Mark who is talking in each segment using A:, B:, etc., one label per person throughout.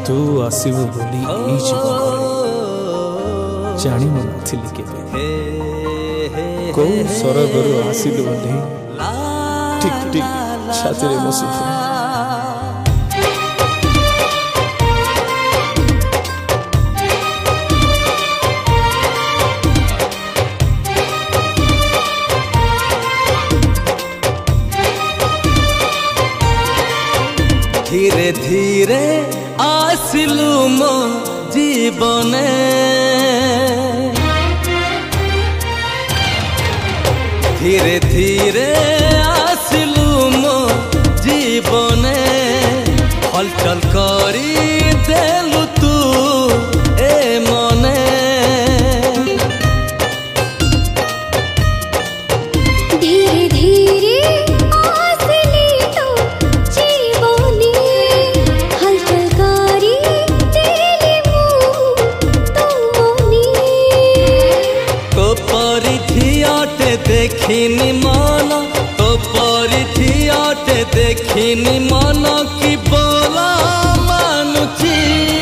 A: तू आसबु बोली एई जीवन जानी नथिली केबे को सरगरु आसिलु बोली ठीक ठीक छाती रे बसुथि
B: धीरे धीरे आसिलु मो जीवने धीरे धीरे आसिलु मो जीवने हलचल करी देलु तू ए मने
C: धीरे धीरे आसिली तो जीवने हलचल करी देली मु तो मने
B: तो परिधियाटे देखिनी मन तो परिधियाटे देखिनी मन की बोला मानुची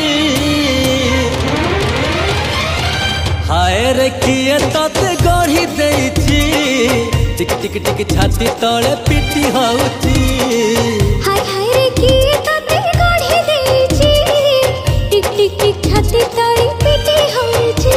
B: हाय रे किए तते गढ़ी देइची टिक टिक टिक छाती तले पिटी होउची
C: हाय हाय रे किए तते गढ़ी देइची टिक टिक टिक छाती तले पिटी होउची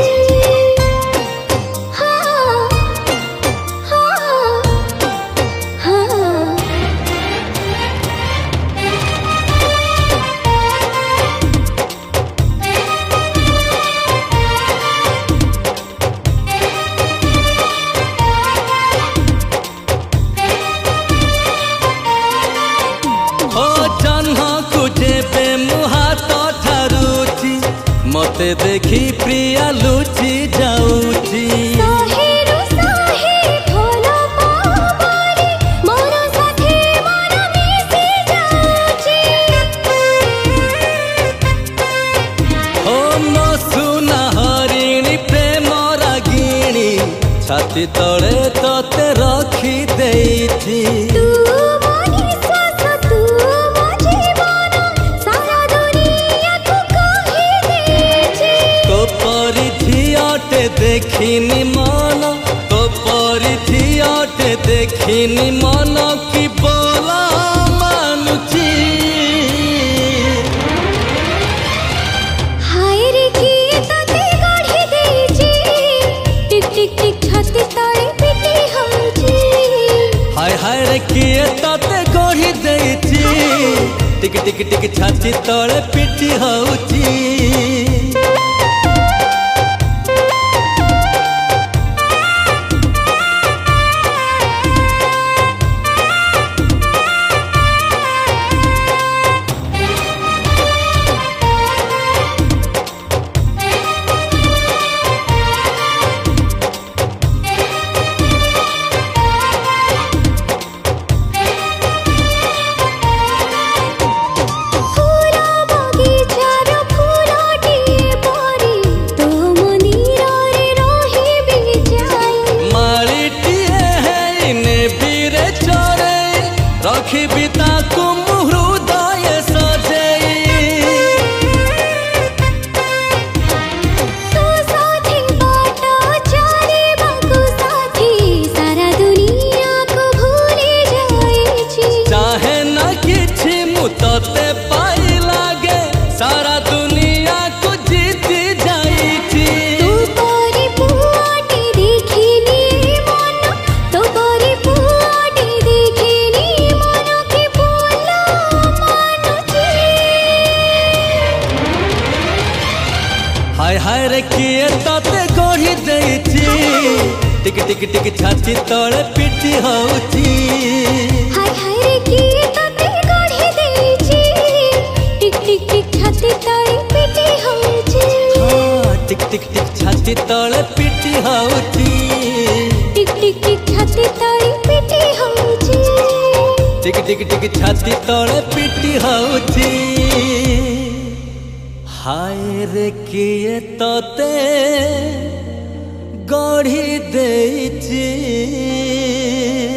B: मते देखी प्रिया लुची जाऊची
C: साहेरो साहे भोलो पावारी मोर साथे मोर मिसी जाऊची
B: ओ मो सुना हरिणी प्रेम रागिणी छाती तले तते रखी देइची देखिनी मन तो परिधियाटे देखिनी मन की बोला मानुची
C: हाय रे किए तते गढ़ी देइची टिक टिक टिक छाती तले पिटी होउची
B: हाय रे किए तते गढ़ी देइची टिक टिक टिक छाती तले पिटी होउची हाय रे किए तते गढ़ी देइची टिक टिक टिक छाती तले पिटी होउची
C: हाय हाय रे किए तते गढ़ी देइची टिक टिक टिक छाती तले पिटी होउची
B: टिक टिक टिक छाती तले पिटी होउची
C: टिक टिक टिक छाती तले पिटी होउची
B: टिक टिक टिक छाती तले पिटी होउची हाय रे किए तते गढ़ी देइची।